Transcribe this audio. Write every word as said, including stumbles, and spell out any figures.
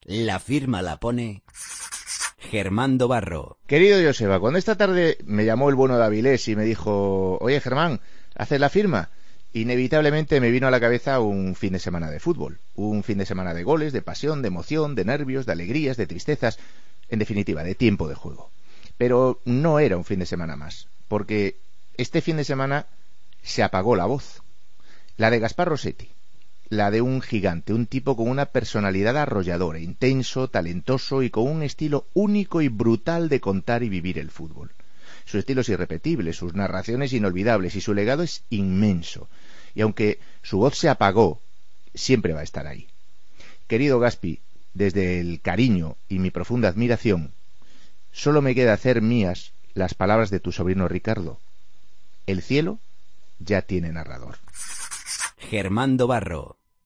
La firma la pone Germán Dobarro. Querido Joseba, cuando esta tarde me llamó el bueno de Avilés y me dijo, oye Germán, ¿haces la firma? Inevitablemente me vino a la cabeza un fin de semana de fútbol, un fin de semana de goles, de pasión, de emoción, de nervios, de alegrías, de tristezas, en definitiva, de tiempo de juego. Pero no era un fin de semana más, porque este fin de semana se apagó la voz, la de Gaspar Rossetti, la de un gigante, un tipo con una personalidad arrolladora, intenso, talentoso y con un estilo único y brutal de contar y vivir el fútbol. Su estilo es irrepetible, sus narraciones inolvidables y su legado es inmenso. Y aunque su voz se apagó, siempre va a estar ahí. Querido Gaspi, desde el cariño y mi profunda admiración, solo me queda hacer mías las palabras de tu sobrino Ricardo. El cielo ya tiene narrador. Germán Dobarro.